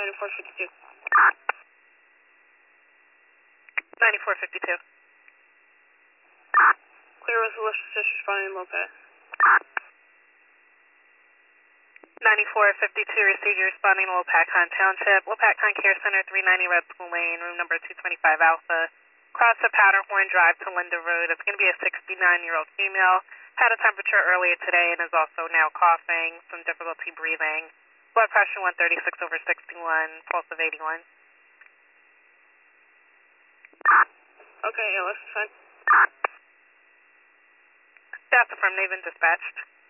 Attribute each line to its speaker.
Speaker 1: 9452.
Speaker 2: 9452.
Speaker 1: Clear resolution, assist responding to Lopez.
Speaker 2: 9452, received you responding to Lopakon Township. Lopakon Care Center, 390 Red School Lane, room number 225 Alpha. Cross the Powderhorn Drive to Linda Road. It's going to be a 69-year-old female. Had a temperature earlier today and is also now coughing, some difficulty breathing. Blood pressure 136/61, pulse of 81.
Speaker 1: Okay, yeah, listen, fine.
Speaker 2: That's affirmed. They've been dispatched.